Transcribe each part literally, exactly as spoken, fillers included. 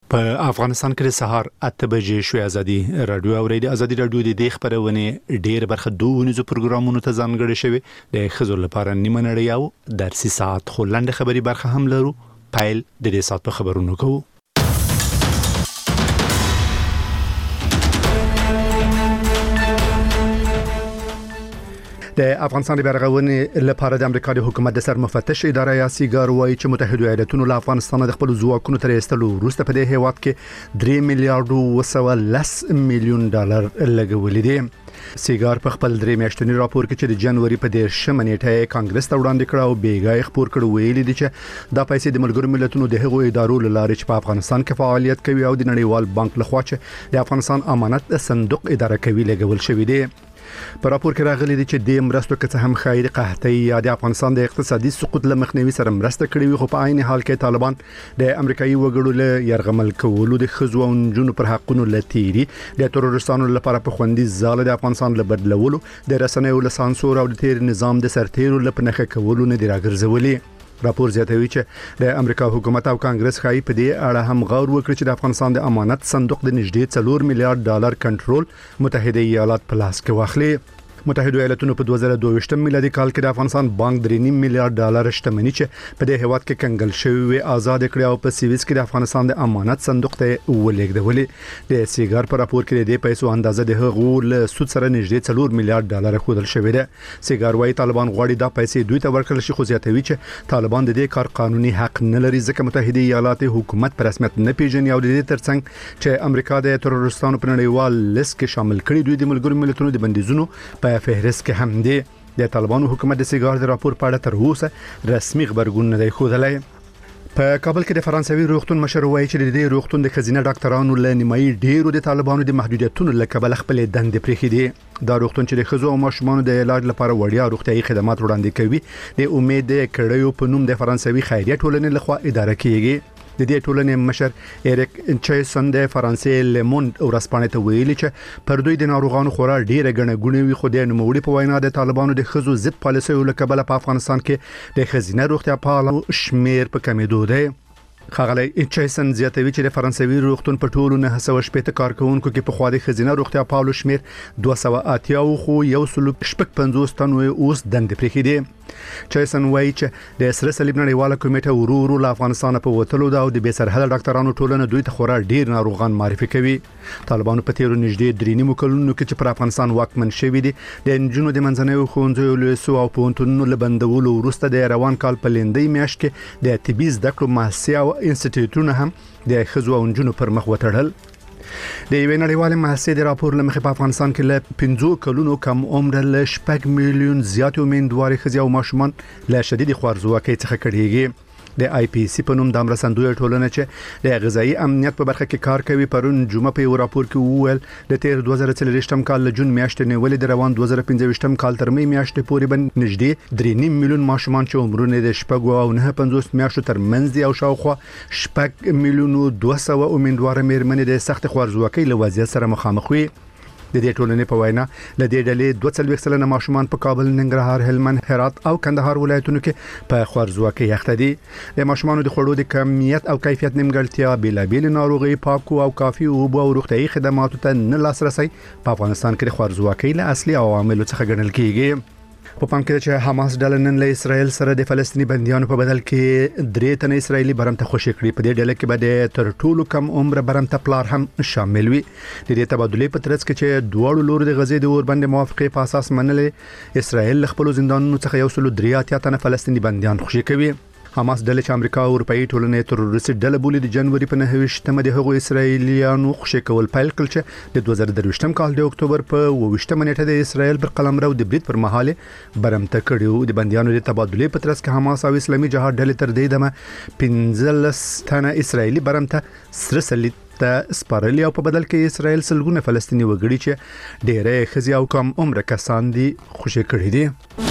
په افغانستان کې د سهار اته بجې شوې ازادي رادیو اوریدي ازادي رادیو د دې خبرونه ډېر برخه دوه پروګرامونو ته ځانګړي شوی د خزر لپاره نیمه نړۍ او درسي ساعت خلند خبري برخه هم لرو. پایل د دې ساعت په خبرونو کوو. د افغانستان د برغونې لپاره د امریکا د حکومت د سر مفتش اداره یا سیګار وايي چې متحده ایالاتونو له افغانستان د خپل ځواکونو تر ایستلو وروسته په دې هیواد کې درې میلیارډ او سوالس میلیون ډالر لګولې دي. سیګار په خپل درې میاشتنی راپور کې چې د جنوري په دیرشمه نیټه کانګرس ته وړاندې کړ او بیګای خبر کړ ویلي دي چې دا پیسې د ملګرو ملتونو د هغو ادارو لاره چې په افغانستان کې فعالیت کوي او د نړیوال بانک لخوا چې د افغانستان امانت صندوق اداره کوي لګول شوی دی. په راپور کې راغلي دي چې د مرستو کڅ هم خیر قحطي یا د افغانستان د اقتصادي سقوط لمخنیوي سره مرسته کړې وي، خو په عین حال کې طالبان د امریکایي وګړو له يرغمل کولو د خزو او جنونو پر حقونو لتيري د ترورستانو لپاره په خوندي ځاله د افغانستان له بدلولو د رسنیو له سانسور او د تیر نظام د سرتیرو لپاره کولو نه دی راګرځولي. راپور زیاتوي چې د امریکا حکومت او کانګرس خای په دې اړه هم غور وکړي چې د افغانستان د امانت صندوق د نږدې څلور میلیارډ ډالر کنټرول متحده ایالات په لاس کې واخلي. متحده ایالاتونو په دوه زره دوه میلادي کال کې د افغانستان بانک درې نیم میلیارډ ډالر شتمنۍ چې په دې هیواد کې کنګل شوی آزاد کړی او په سیویس کې د افغانستان د امانت صندوق ته ولېږدولې. د سیګار په راپور کې د پیسو اندازه د هغو له سود سره نږدې څلور میلیارډ ډالر خودل شوی دی. سیګار وايي طالبان غواړي دا پیسې دوی ته ورکړل شي، خو زیاتوي چې طالبان د دې کار قانوني حق نه لري ځکه متحده ایالات حکومت په رسمیت نه پیژني او د دې ترڅنګ چې امریکا د ترورستانو په نړیوال لیست کې شامل کړي دوی د ملګرو ملتونو د بندیزونو په فهرست کې هم دي. د طالبانو حکومت د سیګار د راپور په اړه تر اوسه رسمي خبرګون نه دی ښودلی. په کابل کې د فرانسوي روغتون مشر وایي چې د دې روغتون د خزینه ډاکټرانو له نیمایي ډیرو د طالبانو د محدودیتونو له کبله خپل دندې پرېښې دي. دا روغتون چې د خزو او ماشومانو د علاج لپاره وړیا روغتيایي خدمات وړاندې کوي د امید کړیو په نوم د فرانسوي خیریه ټولنې لخوا اداره کیږي. د دې ټولنې مشر ایریک چایسن د فرانسې لموند ورسپانې ته ویلي چې پر دوی د ناروغانو خورا ډیره غنه غونې وي، خو د نوموړي په وینا د طالبانو د خزو ضد پالیسیو له کبله په افغانستان کې د خزینه روغتیا پالو شمیر په کمیدو دی. خغلی چایسن زیاتوي چې د فرانسوي روغتون په ټولو نه سوه شپږ کارکونکو کې په خوا د خزینه روغتیا پالو شمیر دوه سوه اتیا خو یو سل شپږ پنځوس تنو اوس دندې پرېښې دي. چایسن وایي چې د سره صلیب نړیواله کمیټه ورو ورو له افغانستان په وتلو دا او د بې سرحده ډاکټرانو ټولنه دوی ته خورا ډیر ناروغان معرفي کوي. طالبانو په تیرو نږدې درې نیمو کلونو کې چې پر افغانستان واکمن شوي دي د نجونو د منځنیو ښوونځیو لیسو او پوهنتونونو له بندولو وروسته د روان کال په لندۍ میاشت کې د طبي زده کړو مؤسسې او انسټیټیوټونه هم د خزو او نجونو پر مخ وتړل. د یوې نړیوالې مؤسسې د راپور لمخې په افغانستان کې له پنځو کلونو کم عمر له شپږ میلیون زیات امیندوارې ښځې او ماشومان له شدید خوارځواکۍ څخه کړيږي. د آی پی سی په نوم د مرستندوی ټولنه چې د غذایی امنیت په برخه کې کار کوي پرون جمعه په یو راپور کې وویل د تیر دوه زره څلوېښتم کال له جون میاشتې نیولې د روان دوه زره پنځه کال تر مې میاشتې پورې باندې نږدې درې نیم میلیون ماشومان چې عمرونه د شپږ او نه پنځوس میاشتو تر منځ دي او شاوخوا شپږ میلیون دوه سوه امیندواره مېرمنې د سخت خوارځواکۍ له وضعیت سره مخامخ وي. د دې ټولنې په وینا ل دې ډلې دوه څلوېښت سلنه ماشومان په کابل، ننګرهار، هلمند، هرات او کندهار ولایتونو کې په خوارځواکۍ اخته دي. د ماشومانو د خوړو د کمیت او کیفیت نیمګړتیا، بیلابېل ناروغي، پاکو او کافي اوبو او روغتيایي خدماتو ته نه لاسرسي په افغانستان کې د خوارځواکۍ له اصلي عواملو څخه ګڼل کیږي. په پام کې چې حماس ډله نن له اسرائیل سره د فلسطینی بنديانو په بدل کې درې تنه اسرایلی برمته خوشی کړی. په دې ډله کې به د تر ټولو کم عمر برمته پلار هم شامل وي. د دې تبادلې په ترڅ کې چې دواړو لورو د غزې د اور باندې موافقه په اساس منلې، اسرائیل خپل زندانونو څخه یو سل درې اتیا تنه فلسطینی بنديان خوشی کوي. حماس ډله چې امریکا او اروپאי ټولنې تروریستي ډله بولي د جنوري په نهه ویشتمه د هغو اسرایلیانو خوشی کول پیل کړ چې د دوه زره درویشتم کال د اکتوبر په اوویشتمه نیټه د اسرائیل پر قلمرو د برید پر مهال برمته کړیو. د بنديانو د تبادلې په ترڅ کې حماس او اسلامي جهاد ډلې تر دې دمه پنځلس تنه اسرایلی برمته سره صلیب ته سپارلی او په بدل کې اسرائیل سلګونه فلسطینی وګړي چې ډېرې ښځې او کم عمر کسان دي خوشی کړي دي.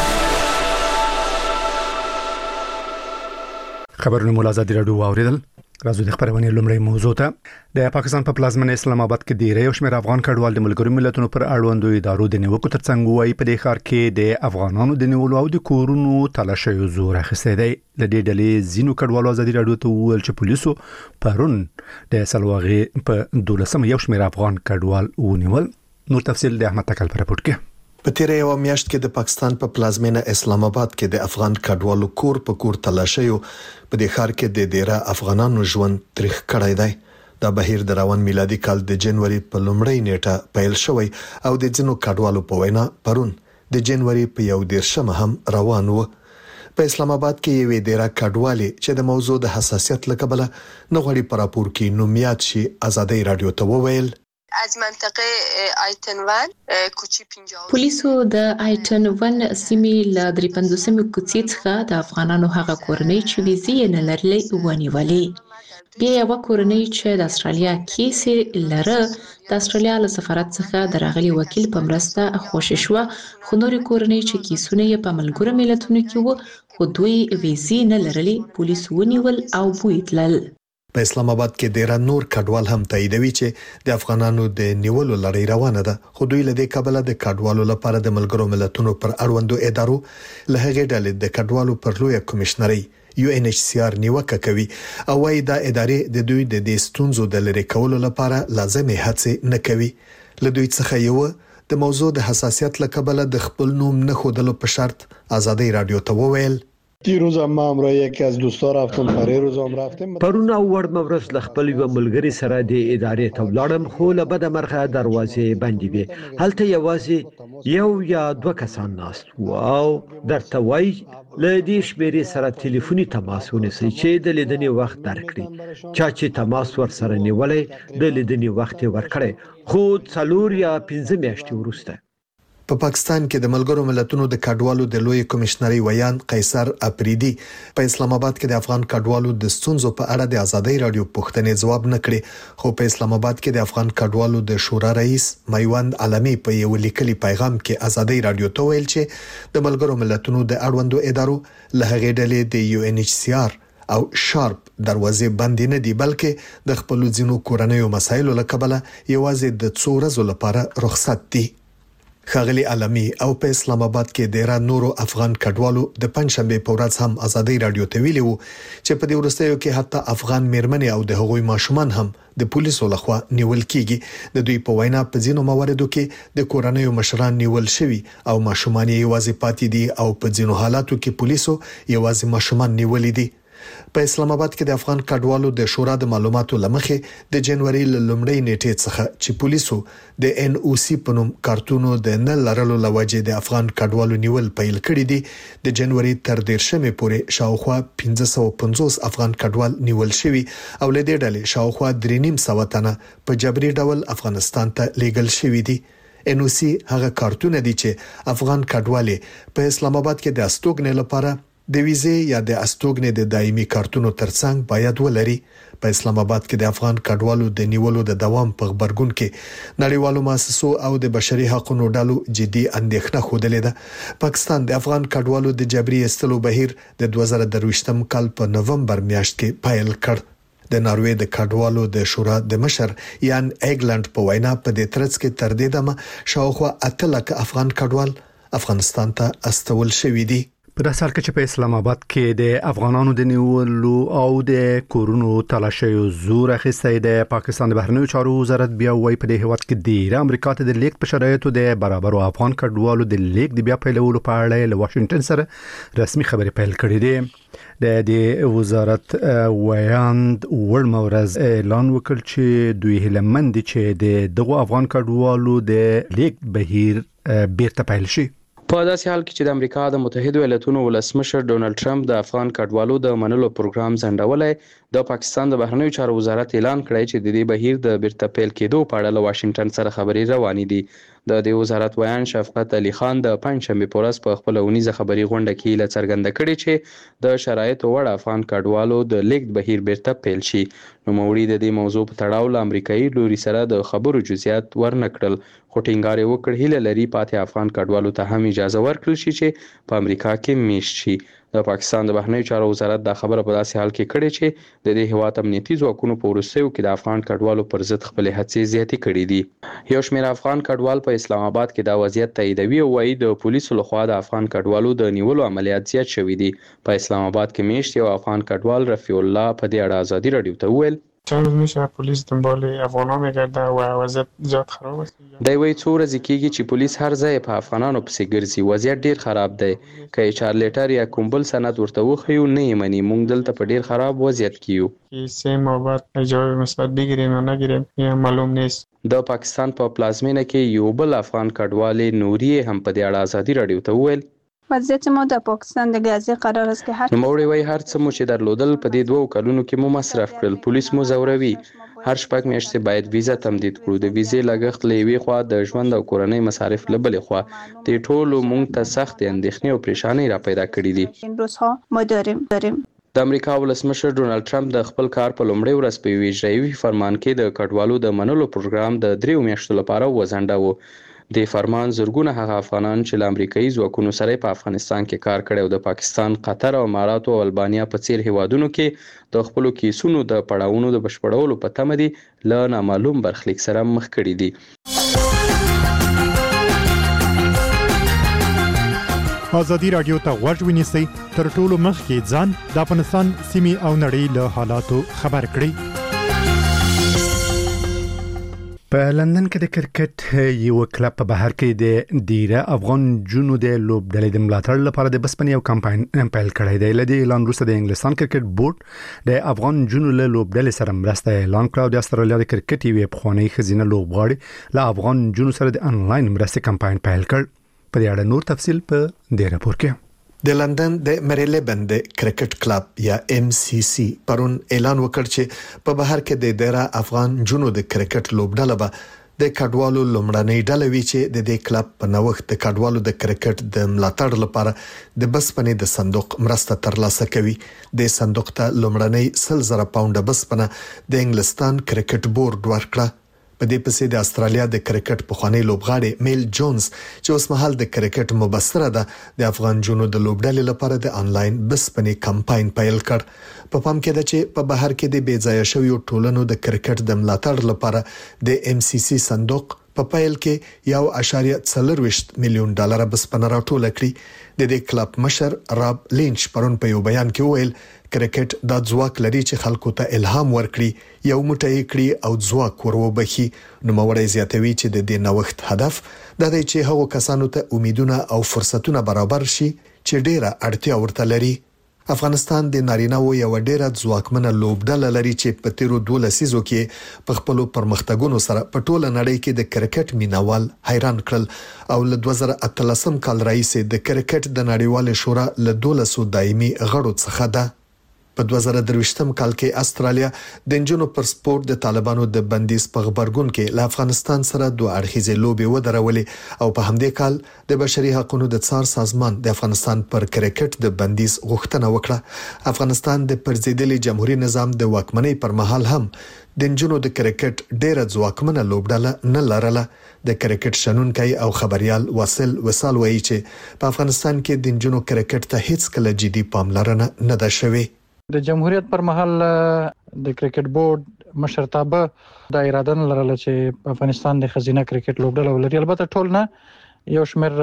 خبرونه مولا آزادي رادیو اوریدل. راځو د خبرونې لومړی موضوع ته د پاکستان په پلازمینه اسلام آباد کې ډیری یو شمېر افغان کډوال د ملګرو ملتونو پر اړوندو ادارو د نیوکو ترڅنګ وایي په دې ښار کې د افغانانو د نیولو او د کورونو تلاشیو زور اخیستی دی. د دې ډلې ځینو کډوالو ازادي راډیو ته وویل چې پولیسو پرون د سلواغې په دولسم یو شمېر افغان کډوال ونیول. نور تفصیل د احمد تکل پر راپورټ کې. په تیره یو میاشت کې د پاکستان په پلازمینه اسلام آباد کې د افغان کډوالو کور په کور تلاشیو په دې ښار کې د ډیره افغانانو ژوند تاریخ کړی دی. دا بهیر د روان میلادي کال د جنوري په لومړۍ نیټه پیل شوی او د ځینو کډوالو په وینا پرون د جنوري په یو دیرشمه هم روان و. په اسلام آباد کې یو ډیره کډوالي چې د موضوع د حساسیت له کبله نه غواړي پر راپور کې نومیات شي ازادي رادیو ته وویل. از منطقه آیتن ون کوچی پنجاه پولیسو د آیتن ون سیمې ل درې پنځوسمې کوڅې څخه د افغانانو هغه کورنۍ چې ویزې نه لرلې ونیولې. بیا یو کورنۍ چې د استرالیا کیسې لره د استرالیا له سفارت څخه د راغلي وکیل په مرسته خوشی شو، خو نورې کورنۍ چې کیسونه یې په ملګرو ملتونو کې وو خو دوی ویزې نه لرلې پولیس ونیول او بوتلل. په اسلام آباد کې ډیر نور کډوال هم تاییدوي چې د افغانانو د نیولو لړۍ روانه ده، خو دوی له دې کبله د کډوالو لپاره د ملګرو ملتونو پر اړوندو ادارو له هغې ډلې د کډوالو پر لوی کمشنري یو ان ایچ سی آر نیوکه کوي او وايي دا ادارې د دوی د دې ستونزو د لری کولو لپاره لازمي هڅې نه کوي. له دوی څخه یو د موضوع د حساسیت له کبله د خپل نوم نه خودلو په شرط ازادي رادیو ته وویل. دیروز هم همراه یکی از دوستا رفتم، پره روز هم رفتم. پرون او ور مورس ل خپل یو ملګری سره د ادارې ته ولاړم، خو له بده مرغه دروازې بندې وې. هلته یوازې یو یا دوه کسان ناست وو او درته وای له دې شمیرې سره ټلیفوني تماس ونیسئ چې د لیدنې وخت درکړي. چا چې تماس ور سره نیولې د لیدنې وخت ورکړي، خو څلور یا پنځه میاشتې وروسته. په پاکستان کې د ملګرو ملتونو د کډوالو د لوی کمشنري ویان قیصر اپریدي په اسلام آباد کې د افغان کډوالو د ستونزو په اړه د ازادي رادیو پوښتنې ځواب نه کړي، خو په اسلام آباد کې د افغان کډوالو د شورا رئیس میوند عالمي په یو لیکلي پیغام کې ازادي رادیو ته ویل چې د ملګرو ملتونو د اړوندو ادارو له هغې ډلې د یو ان ایچ سی آر او شارپ دروازې بندې نه دي، بلکې د خپل ځینو کورنیو مسایلو له کبله یوازې د څو ورځو لپاره رخصت دي. خاغلی عالمي او په اسلام آباد کې ډیر نورو افغان کډوالو د پنځشنبه په ورځ هم ازادي رادیو ته ویلي وو چې په دې وروستیو کې حتی افغان میرمنې او د هغوی ماشومان هم د پولیسو لخوا نیول کیږي. د دوی په وینا په ځینو مواردو کې د کورنیو مشران نیول شوي او ماشومان یې یوازې پاتې دي او په ځینو حالاتو کې پولیسو یوازې ماشومان نیولې دي. په اسلام آباد کې د افغان کډوالو د شورا د معلوماتو لمخې د جنوري لومړۍ نیټې څخه چې پولیسو د ان او سی په نوم کارتونو د نه لرلو لوجې د افغان کډوالو نیول پیل کړی دي، د جنوري تر دیرشمې پورې شاوخوا پنځه سوه پنځوس افغان کډوال نیول شوي او له دې ډلې شاوخوا درې نیم سوه تنه په جبري ډول افغانستان ته لیږل شوي دي. ان او سی هغه کارتونه دي چې افغان کډوالې په اسلام آباد کې د استوګنې لپاره د ویزې یا د استوګنې د دایمي کارتونو ترڅنګ باید ولري. په اسلام آباد کې د افغان کډوالو د نیولو د دوام په خبرګون کې نړیوالو مؤسسو او د بشري حقوقو ډلو جدي اندېښنه خوده ده. پاکستان د افغان کډوالو د جبري ایستلو بهیر د دوه زره درویشتم کال په نوومبر میاشت کې پیل کړ. د ناروې د کډوالو د شورا د مشر یان ایګلند په وینا په دې ترڅ کې تر دې دمه شاوخوا اته لک افغان کډوال افغانستان ته استول شوي دي. په داسې حال کې چې په اسلام آباد کې د افغانانو د نیولو او د کورونو تلاشیو زور اخیستی دی، پاکستان د بهرنیو چارو وزارت بیا وایي په دې هیواد کې ډیره امریکا ته د لیک په شرایطو د برابرو افغان کډوالو د لیک د بیا پیلولو په اړه له واشنگټن سره رسمي خبرې پیل کړې دي. د دې وزارت ویاند ورمه ورځ اعلان وکړ چې دوی هیله مند دي چې د دغو افغان کډوالو د لیک بهیر بیرته پیل شي. په داسې حال کې چې د امریکا د متحده ایالاتونو ولسمشر ډونالد ټرمپ د افغان کډوالو د منلو پروګرام ځنډولای، د پاکستان د بهرنیو چارو وزارت اعلان کړی چې د دې بهیر د بیرته پیل کېدو په اړه له واشنگټن سره خبرې روانې دي. د دې وزارت ویان شفقت علي خان د پنځشنبه په ورځ په خپل اونیزه خبري غونډه کې له څرګنده کړې چې د شرایطو وړ افغان کډوالو د لیک بهیر بیرته پیل شي. نو موري د دې موضوع په تړاو له امریکایي لوري سره د خبرو جزئیات ورنکړل، خو ټینګار یې وکړ هیله لري پاتې افغان کډوالو ته هم اجازه ورکړل شي چې په امریکا کې میشت شي. د پاکستان د بهرنیو چارو وزارت دا خبره په داسې حال کې کړې چې د دې هیواد امنیتي ځواکونو په وروستیو کې د افغان کډوالو پر ضد خپل هڅې زیاتې کړې دي. یو شمېر افغان کډوال په اسلام آباد کې دا وضعیت تاییدوي او وايي د پولیسو لخوا د افغان کډوالو د نیولو عملیات زیات شوي دي. په اسلام آباد کې میشت یو افغان کډوال رفیع الله په دې اړه ازادي رادیو ته وویل چند روز میشه پلیس دنبال افغانا میگرده و وضعیت زیاد خراب است. دی وایي څو ورځې کېږي چې پولیس هر ځای په افغانانو پسې ګرځي. وضعیت ډیر خراب دی. که یې چارلیټر یا کوم بل سند ورته وښیو نه یې مني. موږ دلته په ډیر خراب وضعیت کې یو. که سه ماه بعد جواب مثبت بگیریم یا نگیریم یا معلوم نیست. د پاکستان په پلازمینه کې یو بل افغان کډوال نوري هم په دې اړه ازادي رادیو ته وویل وضعیت ما در پاکستان دیگه از این قرار است که هر نوموړی وایي هر څه مو چې درلودل په دې دوو کلونو کې مو مصرف کړل. پولیس مو ځوروي. هر شپږ میاشتې باید ویزه تمدید کړو. د ویزې لګښت له یوې خوا، د ژوند او کورنۍ مصارف له بلې خوا. دې ټولو موږ ته سختې اندېښنې او پریشانۍ را پیدا کړي دي. این روزها ما داریم داریم د امریکا ولسمشر ډونالد ټرمپ د خپل کار په لومړۍ ورځ په یوې اجرایوي فرمان کې د کډوالو د منلو پروګرام د دریو میاشتو لپاره وځنډاوه. د فرمان زرګونه هغه افغانان چې له امریکایي ځواکونو سره په افغانستان کې کار کړی او د پاکستان، قطر او اماراتو او البانیا په څیر هیوادونو کې د خپلو کیسونو د پړاوونو د بشپړولو په تمه دي له نامعلوم برخلیک سره مخ کړي دي. ازادي رادیو ته غوږ ونیسئ، تر ټولو مخکې ځان د افغانستان سیمې او نړۍ له حالاتو خبر کړئ. په لندن کې د کرکټ یو کلب په بهر کې د ډیره افغان جنو د لوبډلې د ملاتړ لپاره د بسپنې یو کمپاین پیل کړی دی. لدې اعلان وروسته د انګلستان کرکټ بورډ د افغان جنو له لوبډلې سره مرسته اعلان کړه او د استرالیا د کرکټ یوې پخوانۍ ښځینه لوبغاړې له افغان جنو سره د انلاین مرستې کمپاین پیل کړ. په دې اړه نور تفصیل په دې راپور کې. د لندن د مریلیبن د کرکټ کلب یا ام سی سی پرون اعلان وکړ چې په بهر کې د ډیره افغان جنو د کرکټ لوبډله به د کډوالو لومړنۍ ډله وی چې د دې کلب په نوښت د کډوالو د کرکټ د ملاتړ لپاره د بسپنې د صندوق مرسته ترلاسه کوي. د صندوق ته لومړنۍ سل زره پاونډه بسپنه د انګلستان کرکټ بورډ ورکړه. په دې پسې د استرالیا د کرکټ پخوانی لوبغاړي میل جونز چې اوس مهال د کرکټ مبصره ده د افغان جنو د لوبډلې لپاره د انلاین بسپنې کمپاین پیل کړ. په پام کې ده چې په بهر کې د بې ځایه شویو ټولنو د کرکټ د ملاتړ لپاره د ام سی سی صندوق په پیل کې یو اشاریه څلور میلیون ډالر بسپنه راټول کړي. د دې کلب مشر راب لینچ پرون په یو بیان کې وویل کرکټ د ځواک لري چې خلکو ته الهام ورکړي، یو موټی کړي او ځواک وروبخي. نو موري زیاتوي چې د دې نوښت هدف د دې چې هغو کسانو ته امیدونه او فرصتونه برابر شي چې ډیره اړتیا ورته لري. افغانستان د نارینه و یو ډیره ځواکمنه لوبډله لري چې په تیرو دوه لسیزو کې په خپل پرمختګونو سره په ټوله نړۍ کې د کرکټ مینوال حیران کړل او له دوه زره اتلسم کال راهیسې د کرکټ د نړیوال شورا له دولسو دایمي غړو څخه ده. په دوه زره درویشتم کال کې استرالیا د انجونو پر سپورت د طالبانو د بندیز په خبرګون کې له افغانستان سره دوه اړخیزه لوبي ودرولې او په همدې کال د بشري حقوقو د څار سازمان د افغانستان پر کرکټ د بندیز غوښتنه وکړه. افغانستان د پرزیدلي جمهوریت نظام د واکمنۍ پر مهال هم د انجونو د کرکټ ډیره ځواکمنه لوبډله نه لرله. د کرکټ شنونکي او خبريال واصل وصال وایي چې په افغانستان کې د انجونو کرکټ ته هیڅ کله جدي پاملرنه نه ده شوې. د جمهوریت پر مهال د کرکټ بورډ مشرتابه د اراده لرله چې په افغانستان د خزینه کرکټ لوبډله ولري. البته ټول نه، یو شمېر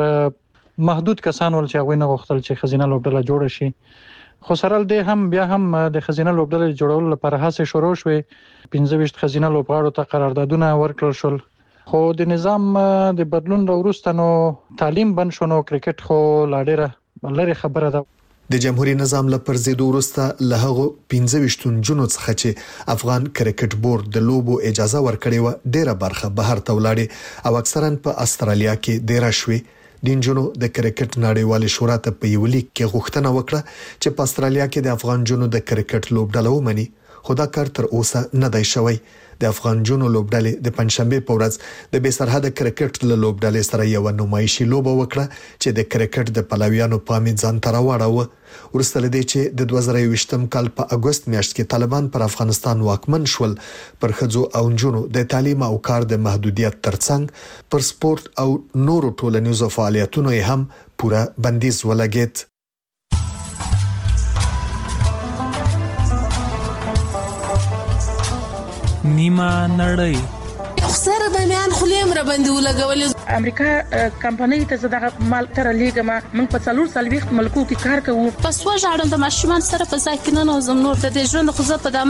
محدود کسان ول چې هغه نه غوښتل چې خزینه لوبډله جوړ شي. خو سره دې هم بیا هم د خزینه لوبډله جوړولو لپاره هڅې شروع شوې. پنځه ویشت خزینه لوبغاړو ته قراردادونه ورکړل شول. خو د نظام د بدلون وروسته نو تعلیم بند شو، نو کرکټ خو لا ډېره لري خبره ده. د جمهوریت نظام لپاره زیدو وروسته له هغه پنځه ویشت جنونو څخه چې افغان کرکټ بورډ د لوبو اجازه ورکړې و ډیره برخه بهر ته ولاړې او اکثرا په استرالیا کې ډیره شوې. د جنونو د کرکټ نړیوال شورا ته په یو لیک کې غوښتنه وکړه چې په استرالیا کې د افغان جنونو د کرکټ لوبډله ومني، خو دا کار تر اوسه نه دی شوی. د افغان جنونو لوبډلې د پنځشنبه په ورځ د بې سرحده کرکټ له لوبډلې سره یو نمایشي لوبه وکړه چې د کرکټ د پلویانو پام ځان ته راوړاوه. ورسته لدې چې د دوه زره یوویشتم کال په اگست میاشت کې طالبان پر افغانستان واکمن شول، پر خځو او نجونو د تعلیم او کار د محدودیت ترڅنګ پر سپورت او نورو ټولنیزو فعالیتونو هم پوره بندیز ولګید. نیمه نړۍ خسر د میان خلیم را باندې ولګولې امریکا کمپنۍ ته زداغه مال تر لیګما من په څلور سالويخت ملکو کې کار کوو پس وژاړم د ماشومان سره په ځای کې نه نوزم نور د ژوند خو زه په